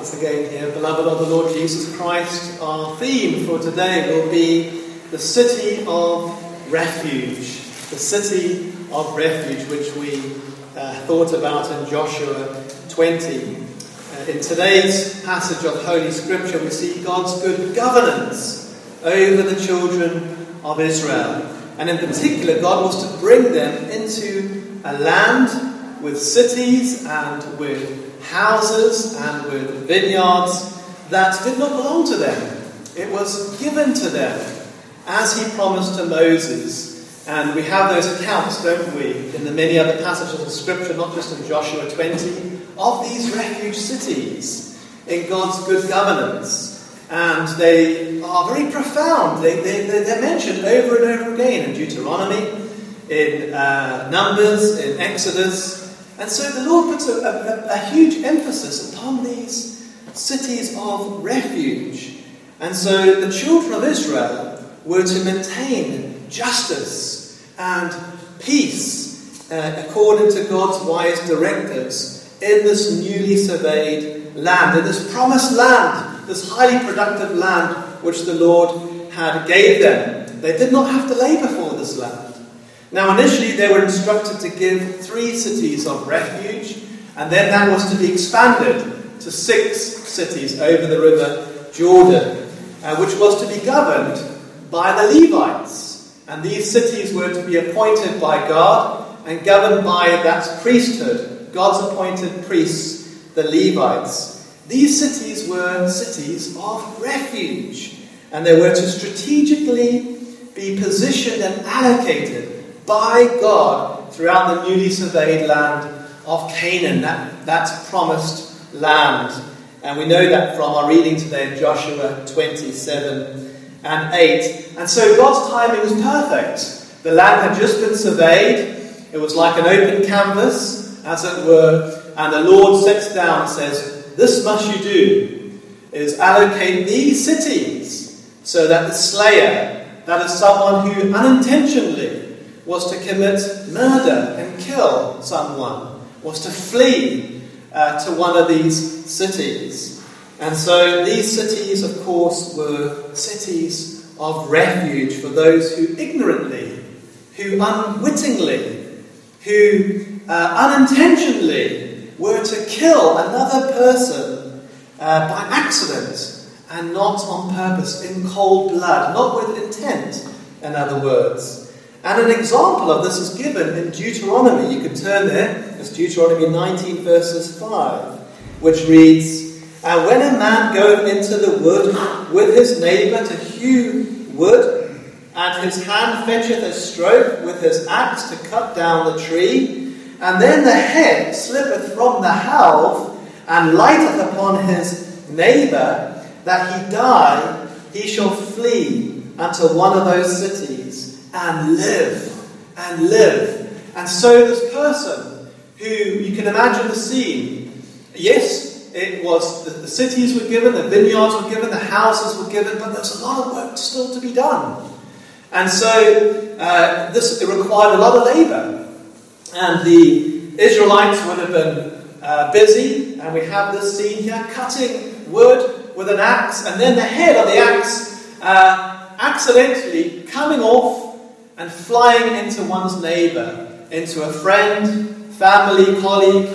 once again here. Beloved of the Lord Jesus Christ, our theme for today will be the city of refuge. The city of refuge, which we thought about in Joshua 20. In today's passage of Holy Scripture, we see God's good governance over the children of Israel. And in particular, God was to bring them into a land with cities and with houses and with vineyards that did not belong to them. It was given to them as he promised to Moses. And we have those accounts, don't we, in the many other passages of Scripture, not just in Joshua 20, of these refuge cities in God's good governance. And they are very profound. They're mentioned over and over again in Deuteronomy, in Numbers, in Exodus. And so the Lord puts a huge emphasis upon these cities of refuge. And so the children of Israel were to maintain justice and peace according to God's wise directives in this newly surveyed land, in this promised land, this highly productive land which the Lord had gave them. They did not have to labour for this land. Now initially they were instructed to give 3 cities of refuge, and then that was to be expanded to 6 cities over the river Jordan, which was to be governed by the Levites. And these cities were to be appointed by God and governed by that priesthood, God's appointed priests, the Levites. These cities were cities of refuge, and they were to strategically be positioned and allocated by God throughout the newly surveyed land of Canaan, that promised land. And we know that from our reading today in Joshua 27 and 8. And so God's timing was perfect. The land had just been surveyed. It was like an open canvas, as it were. And the Lord sits down and says, this much you do, is allocate these cities so that the slayer, that is someone who unintentionally was to commit murder and kill someone, was to flee to one of these cities. And so these cities, of course, were cities of refuge for those who ignorantly, who unwittingly, who unintentionally were to kill another person by accident and not on purpose, in cold blood, not with intent, in other words. And an example of this is given in Deuteronomy. You can turn there. It's Deuteronomy 19 verses 5, which reads, And when a man goeth into the wood with his neighbour to hew wood, and his hand fetcheth a stroke with his axe to cut down the tree, and then the head slippeth from the helve, and lighteth upon his neighbour, that he die, he shall flee unto one of those cities, and live. And so this person, who, you can imagine the scene, yes, it was, the cities were given, the vineyards were given, the houses were given, but there was a lot of work still to be done. And so it required a lot of labour. And the Israelites would have been busy, and we have this scene here, cutting wood with an axe, and then the head of the axe accidentally coming off and flying into one's neighbour, into a friend, family, colleague,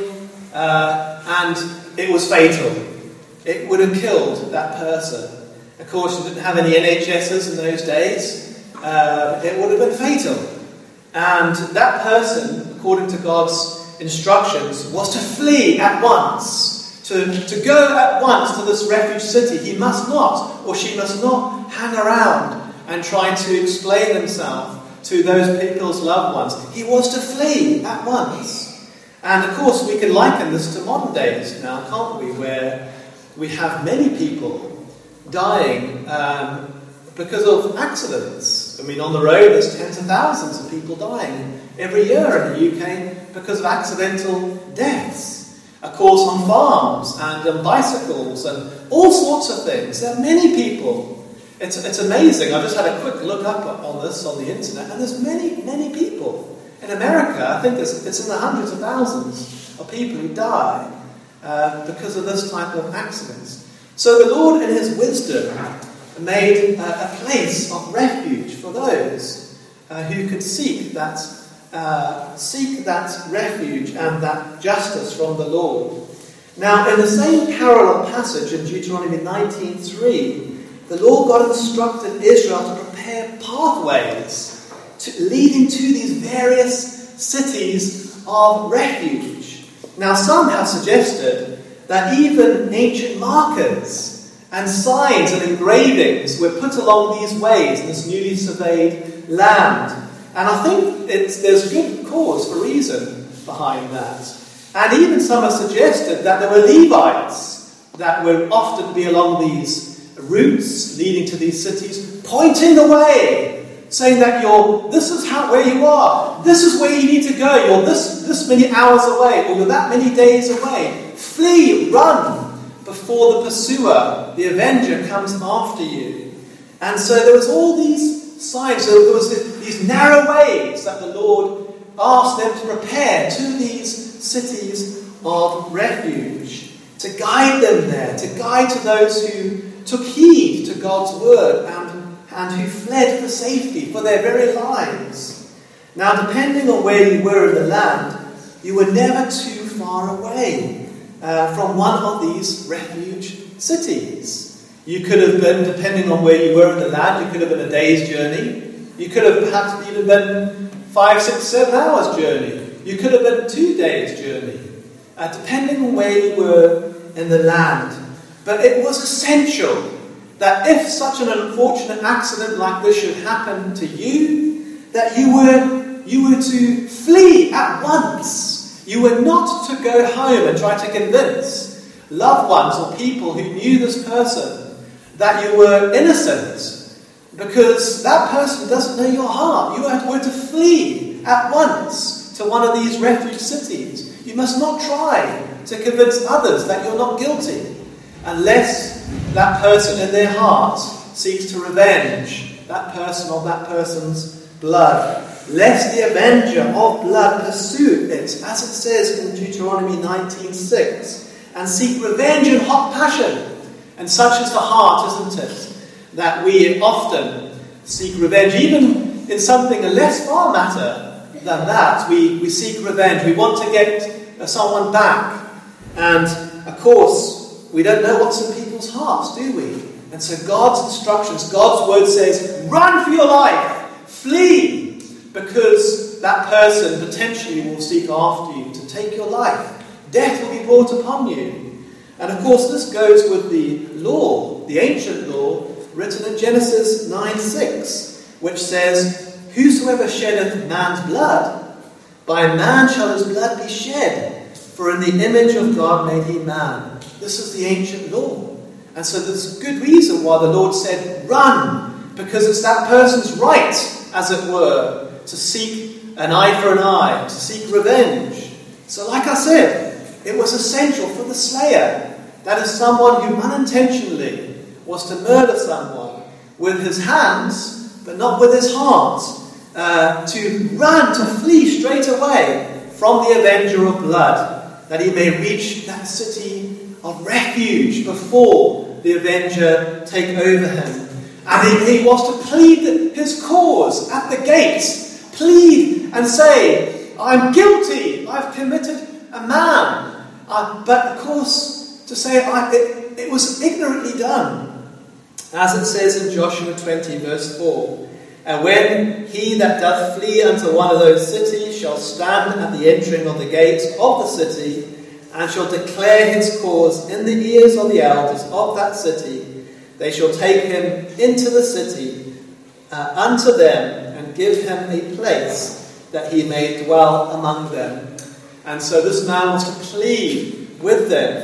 and it was fatal. It would have killed that person. Of course, you didn't have any NHSs in those days. It would have been fatal. And that person, according to God's instructions, was to flee at once, to go at once to this refuge city. He must not, or she must not, hang around and try to explain himself to those people's loved ones. He was to flee at once. And of course we can liken this to modern days now, can't we, where we have many people dying because of accidents. I mean, on the road there's tens of thousands of people dying every year in the UK because of accidental deaths. Of course, on farms and on bicycles and all sorts of things. There are many people. It's amazing. I just had a quick look up on this on the internet, and there's many people. In America, I think it's in the hundreds of thousands of people who die because of this type of accidents. So the Lord, in his wisdom, made a place of refuge for those who could seek that refuge and that justice from the Lord. Now, in the same parallel passage in Deuteronomy 19:3, the Lord God instructed Israel to prepare pathways leading to these various cities of refuge. Now, some have suggested that even ancient markers and signs and engravings were put along these ways in this newly surveyed land. And I think there's good cause for reason behind that. And even some have suggested that there were Levites that would often be along these routes leading to these cities, pointing the way, saying that this is where you are, this is where you need to go, you're this many hours away, or you're that many days away. Flee, run, before the pursuer, the avenger, comes after you. And so there was all these signs, so there was these narrow ways that the Lord asked them to prepare to these cities of refuge, to guide them there, to guide to those who took heed to God's word and who fled for safety, for their very lives. Now, depending on where you were in the land, you were never too far away from one of these refuge cities. You could have been, depending on where you were in the land, you could have been a day's journey. You could have perhaps even been 5, 6, 7 hours journey. You could have been 2 days journey, depending on where you were in the land. But it was essential that if such an unfortunate accident like this should happen to you, that you were to flee at once. You were not to go home and try to convince loved ones or people who knew this person that you were innocent, because that person doesn't know your heart. You were to flee at once to one of these refuge cities. You must not try to convince others that you're not guilty, unless that person in their heart seeks to revenge that person or that person's blood. Lest the avenger of blood pursue it, as it says in Deuteronomy 19:6, and seek revenge in hot passion. And such is the heart, isn't it? That we often seek revenge, even in something a less far matter than that. We seek revenge. We want to get someone back. And, of course, we don't know what's in people's hearts, do we? And so God's instructions, God's word says, run for your life, flee, because that person potentially will seek after you to take your life. Death will be brought upon you. And of course this goes with the law, the ancient law, written in Genesis 9:6, which says, whosoever sheddeth man's blood, by man shall his blood be shed, for in the image of God made he man. This is the ancient law. And so there's good reason why the Lord said, run, because it's that person's right, as it were, to seek an eye for an eye, to seek revenge. So like I said, it was essential for the slayer, that is someone who unintentionally was to murder someone with his hands, but not with his heart, to run, to flee straight away from the avenger of blood, that he may reach that city of refuge before the avenger take over him. And he was to plead his cause at the gate, plead and say, I'm guilty, I've committed a man. But of course, to say it was ignorantly done. As it says in Joshua 20 verse 4, and when he that doth flee unto one of those cities shall stand at the entering of the gates of the city, and shall declare his cause in the ears of the elders of that city, they shall take him into the city unto them, and give him a place that he may dwell among them. And so this man was to plead with them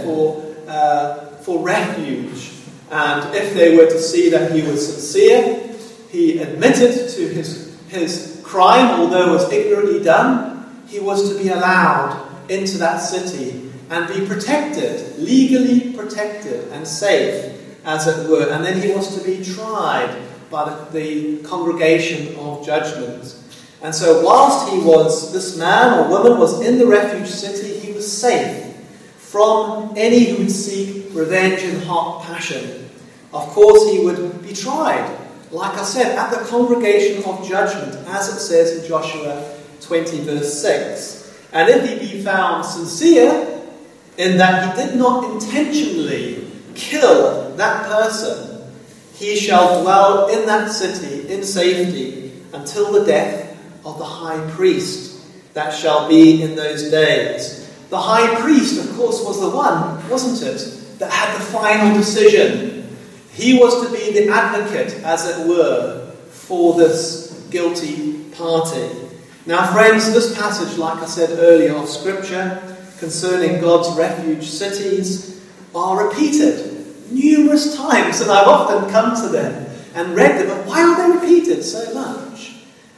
for refuge. And if they were to see that he was sincere, he admitted to his crime, although it was ignorantly done, he was to be allowed into that city and be protected, legally protected and safe, as it were. And then he was to be tried by the congregation of judgment. And so whilst this man or woman was in the refuge city, he was safe from any who would seek revenge and hot passion. Of course, he would be tried, like I said, at the congregation of judgment, as it says in Joshua 20 verse 6. And if he be found sincere in that he did not intentionally kill that person, he shall dwell in that city in safety until the death of the high priest that shall be in those days. The high priest, of course, was the one, wasn't it, that had the final decision. He was to be the advocate, as it were, for this guilty party. Now, friends, this passage, like I said earlier, of Scripture concerning God's refuge cities are repeated numerous times, and I've often come to them and read them. But why are they repeated so much?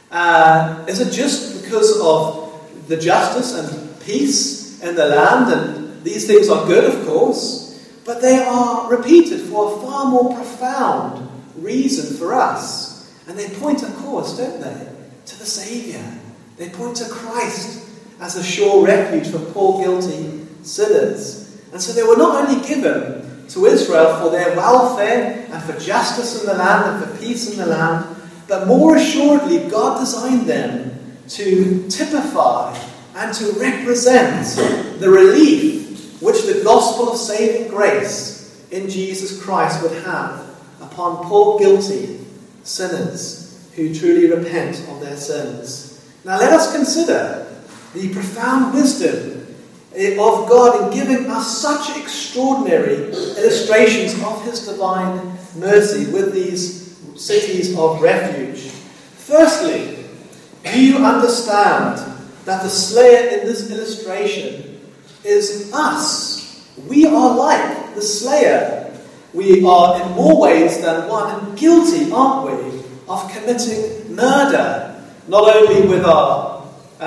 Is it just because of the justice and peace in the land? And these things are good, of course. But they are repeated for a far more profound reason for us. And they point, of course, don't they, to the Saviour. They point to Christ as a sure refuge for poor, guilty sinners. And so they were not only given to Israel for their welfare and for justice in the land and for peace in the land, but more assuredly, God designed them to typify and to represent the relief which the gospel of saving grace in Jesus Christ would have upon poor, guilty sinners who truly repent of their sins. Now let us consider the profound wisdom of God in giving us such extraordinary illustrations of his divine mercy with these cities of refuge. Firstly, do you understand that the slayer in this illustration is us? We are like the slayer. We are in more ways than one guilty, aren't we, of committing murder. Not only with our,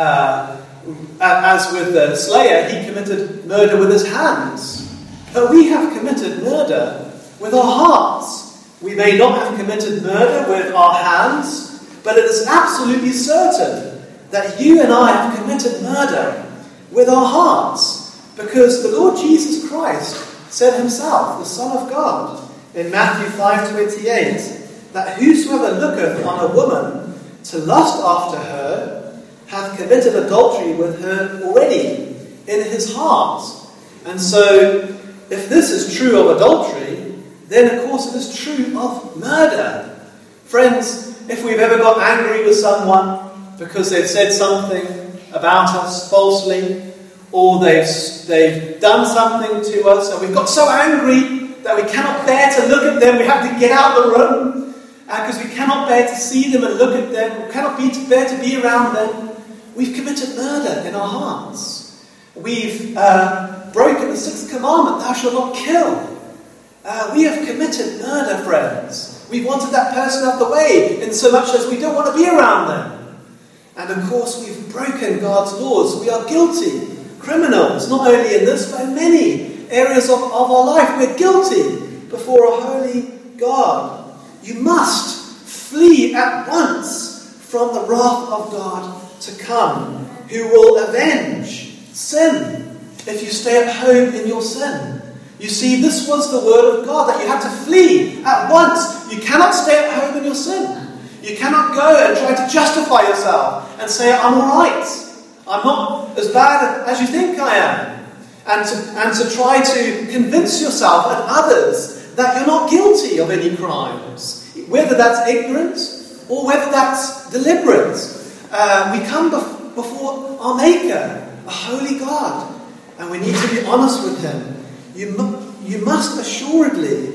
as with the slayer, he committed murder with his hands, but we have committed murder with our hearts. We may not have committed murder with our hands, but it is absolutely certain that you and I have committed murder with our hearts. Because the Lord Jesus Christ said himself, the Son of God, in Matthew 5:28, that whosoever looketh on a woman to lust after her hath committed adultery with her already in his heart. And so, if this is true of adultery, then of course it is true of murder. Friends, if we've ever got angry with someone because they've said something about us falsely, or they've done something to us, and we've got so angry that we cannot bear to look at them, we have to get out of the room, because we cannot bear to see them and look at them, we cannot bear to be around them. We've committed murder in our hearts. We've broken the sixth commandment, thou shalt not kill. We have committed murder, friends. We've wanted that person out of the way, in so much as we don't want to be around them. And of course, we've broken God's laws. We are guilty criminals, not only in this, but in many areas of our life. We're guilty before a holy God. You must flee at once from the wrath of God to come, who will avenge sin if you stay at home in your sin. You see, this was the word of God, that you have to flee at once. You cannot stay at home in your sin. You cannot go and try to justify yourself and say, I'm all right. I'm not as bad as you think I am. And to try to convince yourself and others that you're not guilty of any crimes. Whether that's ignorant or whether that's deliberate. We come before our Maker, a holy God. And we need to be honest with him. You most assuredly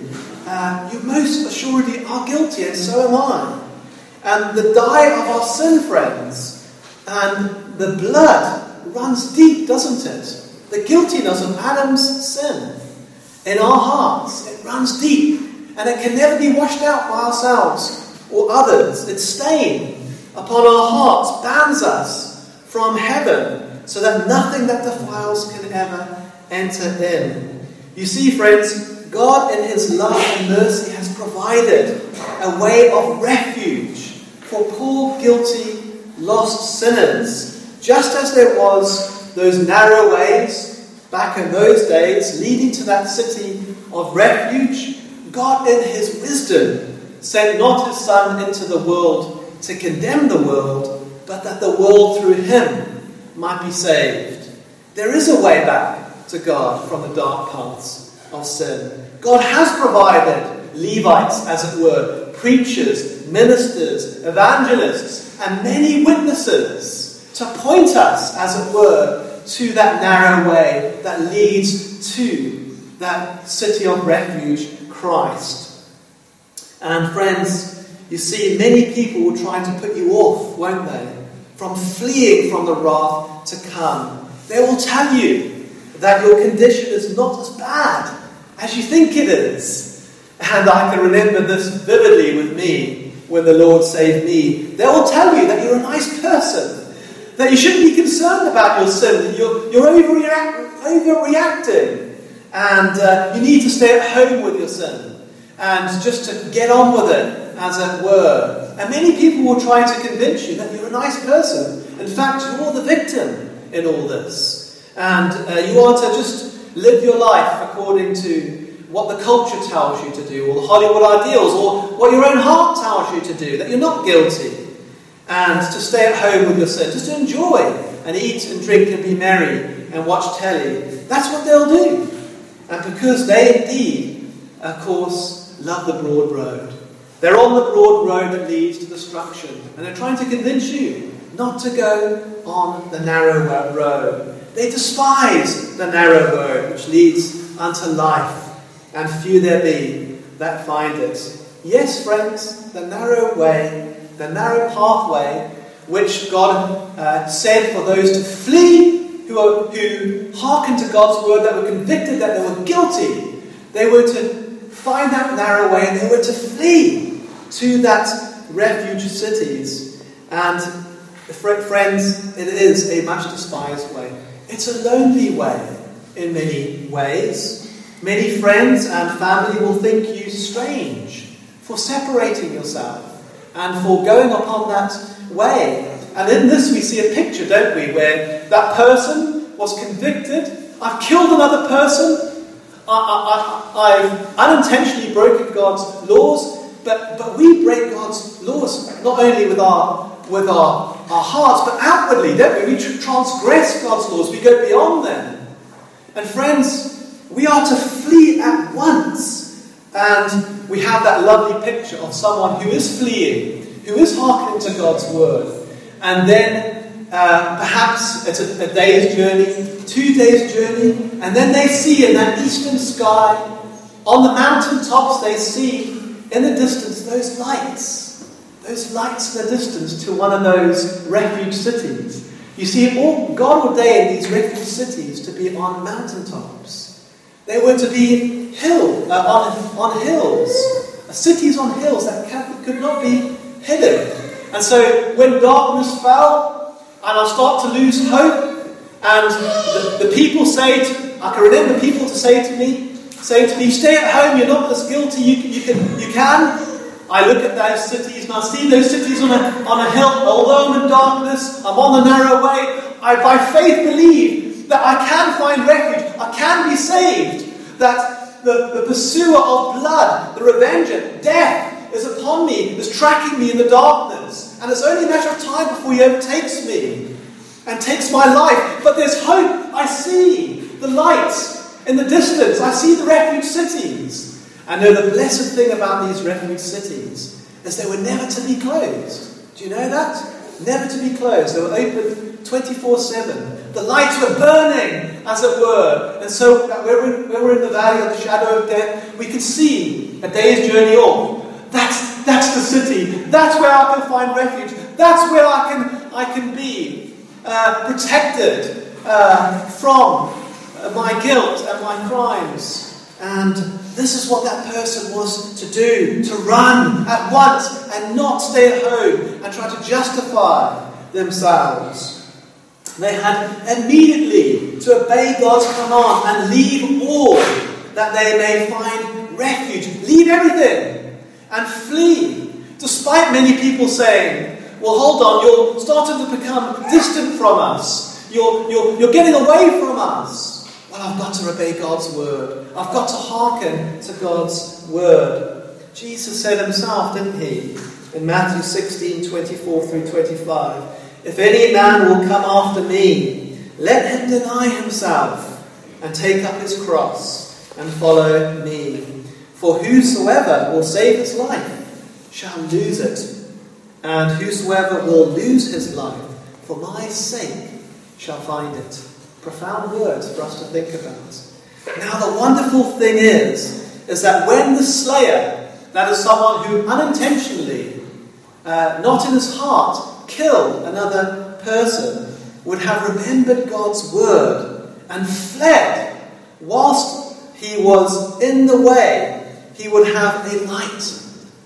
are guilty, and so am I. And the dye of our sin, friends, and the blood runs deep, doesn't it? The guiltiness of Adam's sin in our hearts, it runs deep, and it can never be washed out by ourselves or others. Its stain upon our hearts bans us from heaven, so that nothing that defiles can ever enter in. You see, friends, God in his love and mercy has provided a way of refuge for poor, guilty, lost sinners. Just as there was those narrow ways back in those days, leading to that city of refuge, God in his wisdom sent not his Son into the world to condemn the world, but that the world through him might be saved. There is a way back to God from the dark paths of sin. God has provided Levites, as it were, preachers, ministers, evangelists, and many witnesses to point us, as it were, to that narrow way that leads to that city of refuge, Christ. And friends, you see, many people will try to put you off, won't they, from fleeing from the wrath to come. They will tell you that your condition is not as bad as you think it is. And I can remember this vividly with me when the Lord saved me. They will tell you that you're a nice person, that you shouldn't be concerned about your sin, that you're overreacting, and you need to stay at home with your sin, and just to get on with it, as it were. And many people will try to convince you that you're a nice person. In fact, you're the victim in all this. And you are to just live your life according to what the culture tells you to do, or the Hollywood ideals, or what your own heart tells you to do, that you're not guilty. And to stay at home with your sin, just to enjoy and eat and drink and be merry and watch telly. That's what they'll do. And because they indeed, of course, love the broad road. They're on the broad road that leads to destruction. And they're trying to convince you not to go on the narrow road. They despise the narrow road which leads unto life. And few there be that find it. Yes, friends, the narrow way, the narrow pathway, which God said for those to flee, who hearkened to God's word, that were convicted that they were guilty. They were to find that narrow way, and they were to flee to that refuge cities. And friends, it is a much despised way. It's a lonely way in many ways. Many friends and family will think you strange for separating yourself and for going upon that way. And in this we see a picture, don't we, where that person was convicted. I've killed another person. I've unintentionally broken God's laws. But we break God's laws not only with our hearts, but outwardly, don't we? We transgress God's laws. We go beyond them. And friends, we are to flee at once. And we have that lovely picture of someone who is fleeing, who is hearkening to God's word. And then perhaps it's a day's journey, 2 days' journey, and then they see in that eastern sky, on the mountain tops, they see in the distance those lights in the distance to one of those refuge cities. You see, God ordained these refuge cities to be on mountaintops. They were to be on hills, cities on hills that could not be hidden. And so when darkness fell, and I start to lose hope, and the people I can remember people saying to me, stay at home, you're not as guilty, you can. I look at those cities, and I see those cities on a hill. Although I'm in darkness, I'm on the narrow way, I by faith believe that I can find refuge, I can be saved, that the pursuer of blood, the revenger, death, is upon me, is tracking me in the darkness. And it's only a matter of time before he overtakes me and takes my life. But there's hope. I see the lights in the distance. I see the refuge cities. And know the blessed thing about these refuge cities is they were never to be closed. Do you know that? Never to be closed. They were open 24/7. The lights were burning, as it were. And so when we're in the valley of the shadow of death, we can see a day's journey off. That's the city. That's where I can find refuge. That's where I can be protected from my guilt and my crimes. And this is what that person was to do, to run at once and not stay at home and try to justify themselves. They had immediately to obey God's command and leave all that they may find refuge. Leave everything and flee. Despite many people saying, well, hold on, you're starting to become distant from us. You're getting away from us. well, I've got to obey God's word. I've got to hearken to God's word. Jesus said himself, didn't he, in Matthew 16:24 through 25, if any man will come after me, let him deny himself and take up his cross and follow me. For whosoever will save his life shall lose it, and whosoever will lose his life for my sake shall find it. Profound words for us to think about. Now the wonderful thing is that when the slayer, that is someone who unintentionally, not in his heart, killed another person, would have remembered God's word and fled whilst he was in the way, he would have a light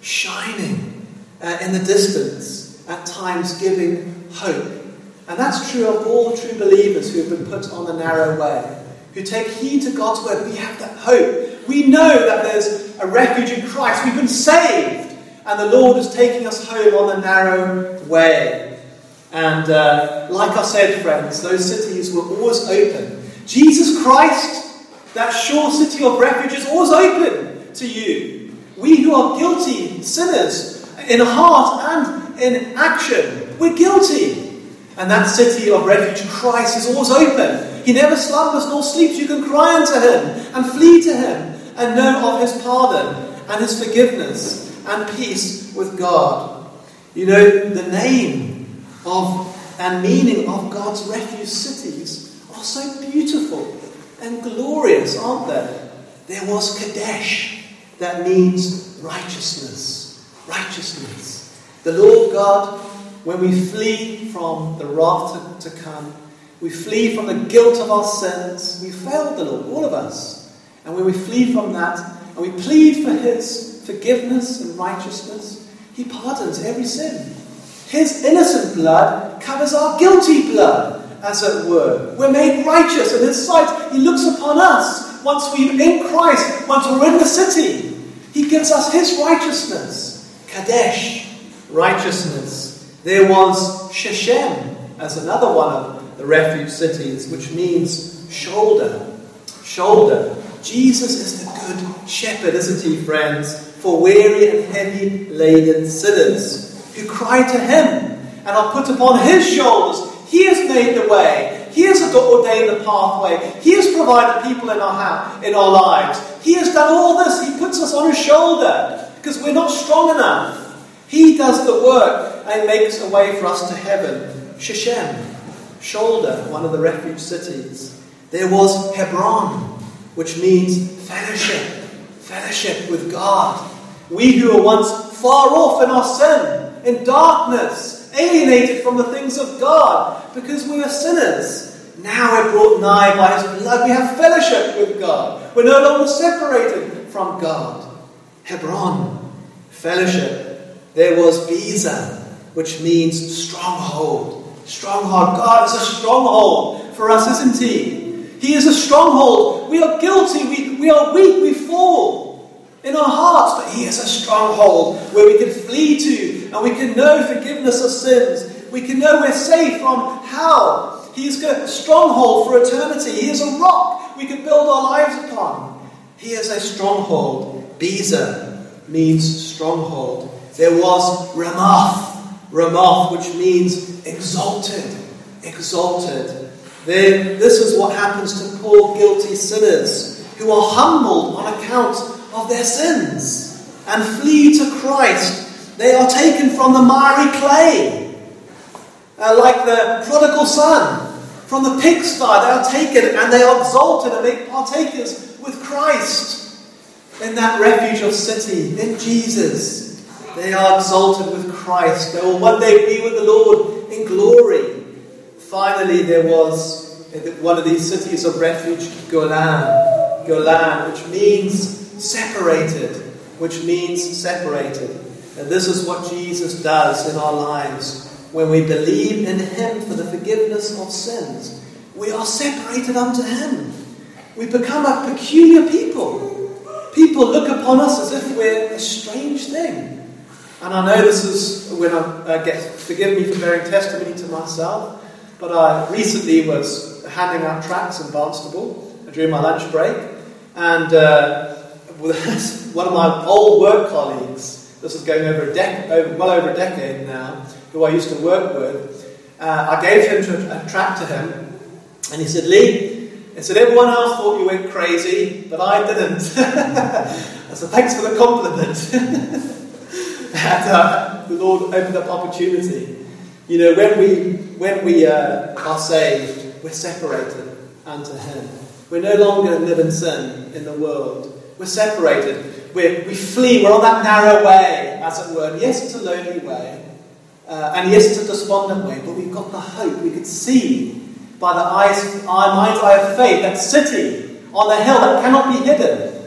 shining in the distance, at times giving hope. And that's true of all true believers who have been put on the narrow way, who take heed to God's word. We have that hope. We know that there's a refuge in Christ. We've been saved, and the Lord is taking us home on the narrow way. And like I said, friends, those cities were always open. Jesus Christ, that sure city of refuge, is always open to you. We who are guilty sinners in heart and in action, we're guilty. And that city of refuge, Christ, is always open. He never slumbers nor sleeps. You can cry unto him and flee to him and know of his pardon and his forgiveness and peace with God. You know, the name of and meaning of God's refuge cities are so beautiful and glorious, aren't they? There was Kadesh, that means righteousness. Righteousness. The Lord God, when we flee from the wrath to come, we flee from the guilt of our sins, we failed the Lord, all of us. And when we flee from that, and we plead for his forgiveness and righteousness, he pardons every sin. His innocent blood covers our guilty blood, as it were. We're made righteous in his sight. He looks upon us once we're in Christ, once we're in the city. He gives us his righteousness. Kadesh, righteousness. There was Shechem as another one of the refuge cities, which means shoulder. Shoulder. Jesus is the good shepherd, isn't he, friends? For weary and heavy laden sinners who cry to him and are put upon his shoulders. He has made the way. He has ordained the pathway. He has provided people in our lives. He has done all this. He puts us on his shoulder because we're not strong enough. He does the work and makes a way for us to heaven. Shechem, shoulder, one of the refuge cities. There was Hebron, which means fellowship. Fellowship with God. We who were once far off in our sin, in darkness, alienated from the things of God, because we were sinners. Now we're brought nigh by his blood. We have fellowship with God. We're no longer separated from God. Hebron, fellowship. There was Bezer, which means stronghold. Stronghold. God is a stronghold for us, isn't he? He is a stronghold. We are guilty. We are weak. We fall in our hearts. But he is a stronghold where we can flee to and we can know forgiveness of sins. We can know we're safe from hell. He is a stronghold for eternity. He is a rock we can build our lives upon. He is a stronghold. Bezer means stronghold. There was Ramoth, which means exalted. Exalted. Then this is what happens to poor guilty sinners who are humbled on account of their sins and flee to Christ. They are taken from the miry clay, like the prodigal son. From the pigsty they are taken and they are exalted and made partakers with Christ in that refuge of city, in Jesus. They are exalted with Christ. They will one day be with the Lord in glory. Finally, there was one of these cities of refuge, Golan. Golan, which means separated. Which means separated. And this is what Jesus does in our lives. When we believe in him for the forgiveness of sins, we are separated unto him. We become a peculiar people. People look upon us as if we're a strange thing. And I know this is when forgive me for bearing testimony to myself, but I recently was handing out tracts in Barnstable during my lunch break, and one of my old work colleagues, this is going well over a decade now, who I used to work with, I gave him a tract to him, and he said, "Lee," he said, "everyone else thought you went crazy, but I didn't." I said, "Thanks for the compliment." And the Lord opened up opportunity. You know, when we are saved, we're separated unto Him. We no longer live in sin in the world. We're separated. We flee. We're on that narrow way, as it were. And yes, it's a lonely way. And yes, it's a despondent way. But we've got the hope. We could see by our mind's eye of faith that city on the hill that cannot be hidden.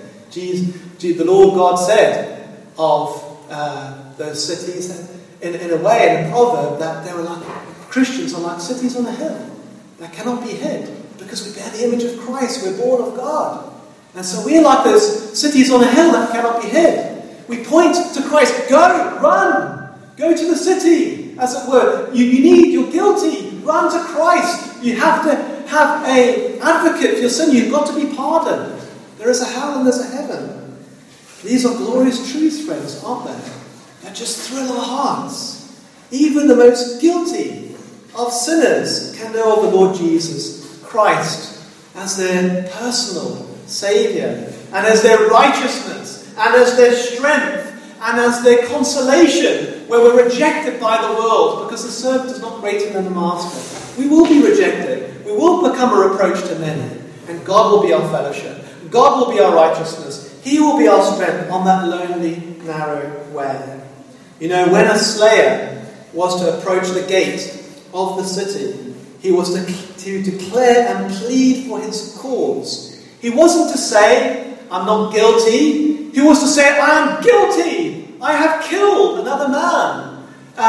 The Lord God said of those cities in a way, in a proverb, that they were like, Christians are like cities on a hill that cannot be hid, because we bear the image of Christ, we're born of God. And so we're like those cities on a hill that cannot be hid. We point to Christ. Go, run, go to the city, as it were. You're guilty, run to Christ. You have to have an advocate for your sin. You've got to be pardoned. There is a hell and there's a heaven. These are glorious truths, friends, aren't they? That just thrill our hearts. Even the most guilty of sinners can know of the Lord Jesus Christ as their personal Saviour, and as their righteousness, and as their strength, and as their consolation where we're rejected by the world, because the servant is not greater than the master. We will be rejected. We will become a reproach to many, and God will be our fellowship. God will be our righteousness. He will be our strength on that lonely, narrow way. You know, when a slayer was to approach the gate of the city, he was to declare and plead for his cause. He wasn't to say, "I'm not guilty." He was to say, "I am guilty. I have killed another man.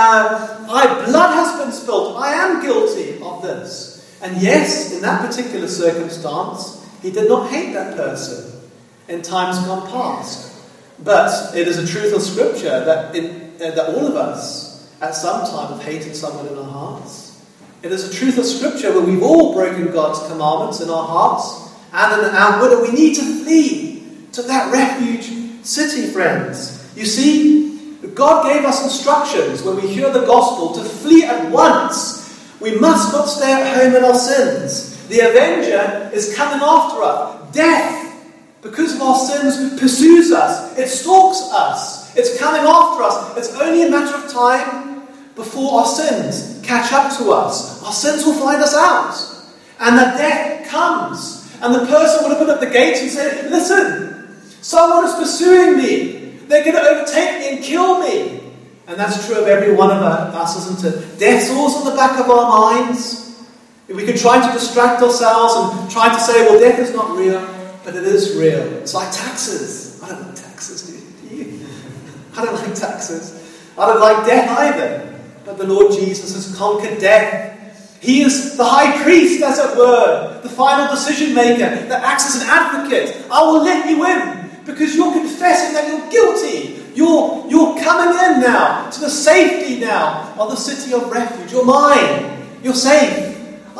My blood has been spilled. I am guilty of this." And yes, in that particular circumstance, he did not hate that person in times gone past. But it is a truth of Scripture that all of us at some time have hated someone in our hearts. It is a truth of Scripture where we've all broken God's commandments in our hearts. And in our we need to flee to that refuge city, friends. You see, God gave us instructions when we hear the gospel to flee at once. We must not stay at home in our sins. The avenger is coming after us. Death, because of our sins, pursues us. It stalks us. It's coming after us. It's only a matter of time before our sins catch up to us. Our sins will find us out. And the death comes. And the person would have been at the gates and said, "Listen, someone is pursuing me. They're going to overtake me and kill me." And that's true of every one of us, isn't it? Death's always on the back of our minds. We could try to distract ourselves and try to say, well, death is not real, but it is real. It's like taxes. I don't like taxes, do you? I don't like taxes. I don't like death either. But the Lord Jesus has conquered death. He is the high priest, as it were, the final decision maker that acts as an advocate. I will let you in because you're confessing that you're guilty. You're coming in now to the safety now of the city of refuge. You're mine. You're safe.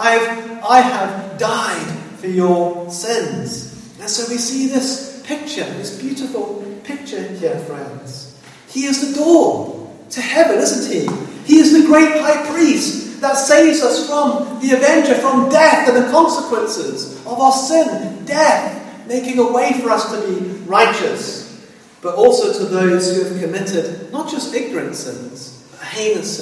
I have died for your sins. And so we see this picture, this beautiful picture here, friends. He is the door to heaven, isn't he? He is the great high priest that saves us from the avenger, from death and the consequences of our sin, death, making a way for us to be righteous, but also to those who have committed not just ignorant sins, but heinous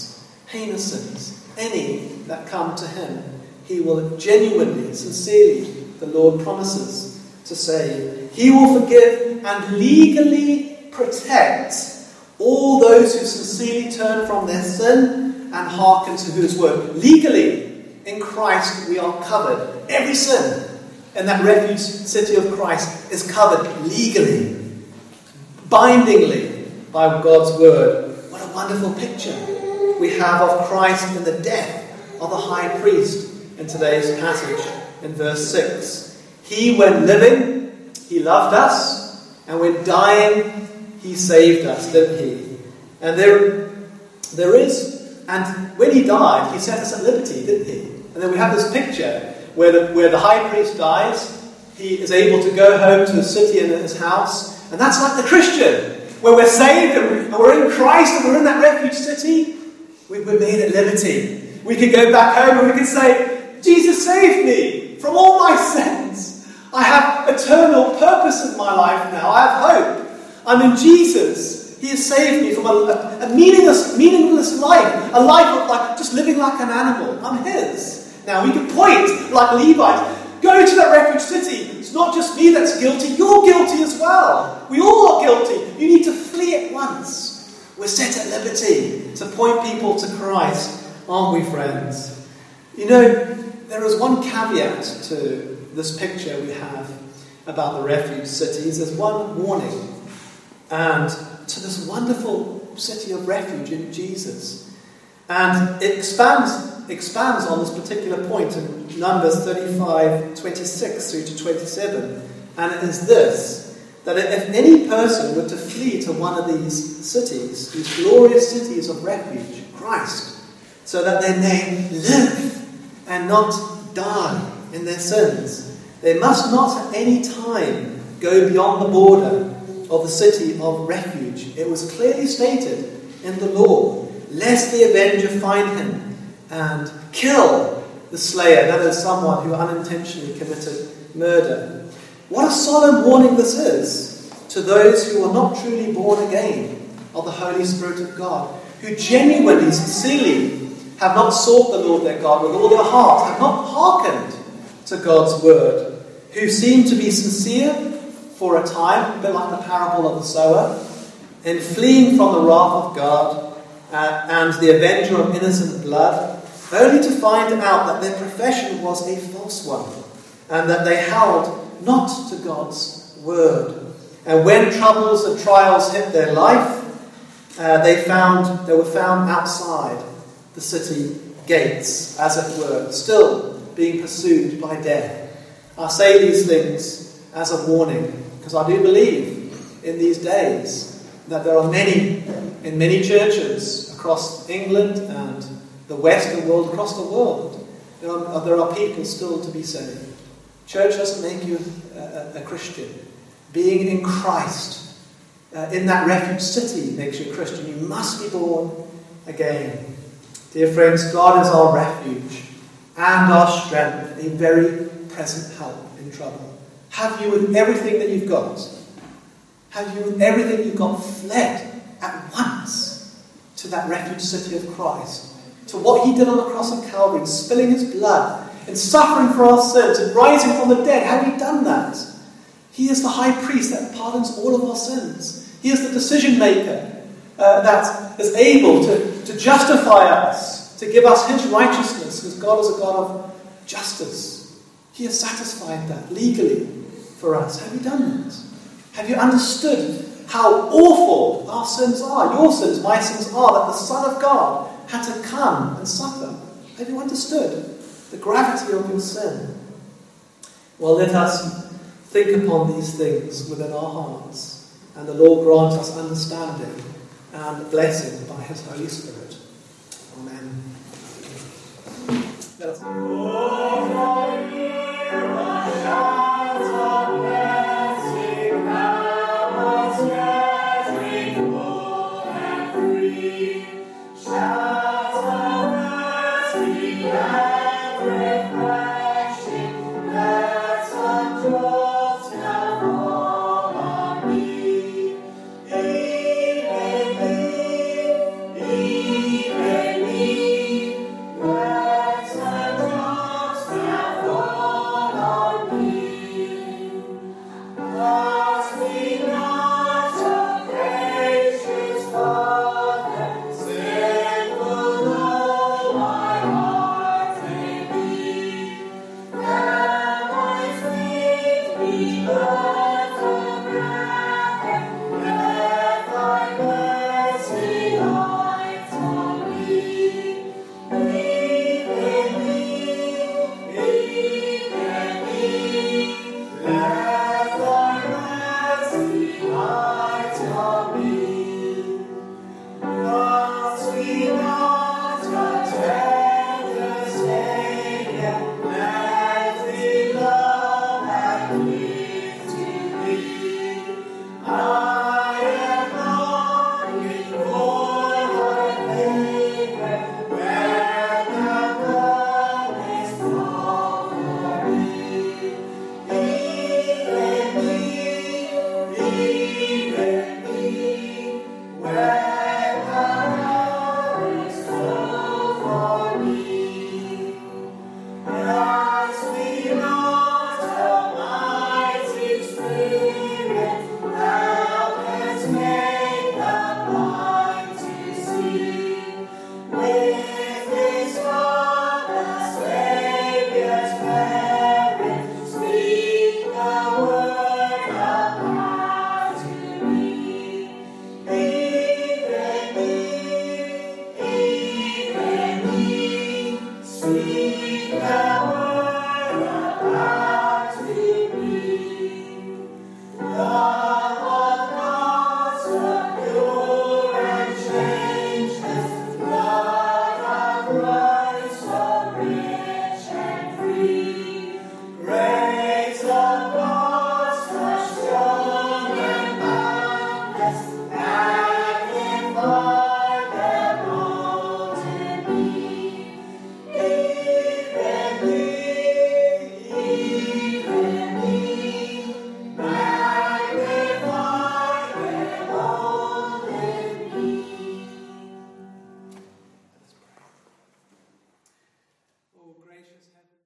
sins, any that come to him. He will genuinely, sincerely, the Lord promises to save. He will forgive and legally protect all those who sincerely turn from their sin and hearken to his word. Legally, in Christ, we are covered. Every sin in that refuge city of Christ is covered legally, bindingly by God's word. What a wonderful picture we have of Christ in the death of the high priest in today's passage in verse 6. He, when living, he loved us, and when dying, he saved us, didn't he? And and when he died, he set us at liberty, didn't he? And then we have this picture where the high priest dies, he is able to go home to his city and his house. And that's like the Christian, where we're saved and we're in Christ and we're in that refuge city. We're made at liberty. We can go back home and we can say, Jesus saved me from all my sins. I have eternal purpose in my life now. I have hope. I'm in Jesus. He has saved me from a meaningless life. A life of just living like an animal. I'm his. Now we can point like Levites. Go to that refuge city. It's not just me that's guilty. You're guilty as well. We all are guilty. You need to flee at once. We're set at liberty to point people to Christ, aren't we, friends? You know, there is one caveat to this picture we have about the refuge cities. There's one warning. And to this wonderful city of refuge in Jesus. And it expands on this particular point in Numbers 35:26 through to 27. And it is this, that if any person were to flee to one of these cities, these glorious cities of refuge, Christ, so that they may live and not die in their sins, they must not at any time go beyond the border of the city of refuge. It was clearly stated in the law, lest the avenger find him and kill the slayer, that is someone who unintentionally committed murder. What a solemn warning this is to those who are not truly born again of the Holy Spirit of God, who genuinely, sincerely have not sought the Lord their God with all their heart, have not hearkened to God's word, who seem to be sincere for a time, a bit like the parable of the sower, in fleeing from the wrath of God and the avenger of innocent blood, only to find out that their profession was a false one, and that they held not to God's word. And when troubles and trials hit their life, they were found outside the city gates, as it were, still being pursued by death. I say these things as a warning, because I do believe in these days that there are in many churches across England and the Western world, across the world, there are people still to be saved. Church doesn't make you a Christian. Being in Christ, in that refuge city, makes you a Christian. You must be born again. Dear friends, God is our refuge and our strength, a very present help in trouble. Have you, with everything that you've got, fled at once to that refuge city of Christ, to what he did on the cross of Calvary, spilling his blood, and suffering for our sins, and rising from the dead? Have you done that? He is the high priest that pardons all of our sins. He is the decision maker that is able to justify us, to give us his righteousness, because God is a God of justice. He has satisfied that legally for us. Have you done that? Have you understood how awful our sins are, your sins, my sins are, that the Son of God had to come and suffer? Have you understood the gravity of your sin? Well, let us think upon these things within our hearts, and the Lord grant us understanding and blessing by his Holy Spirit. Amen. Let us Oh, gracious Heavenly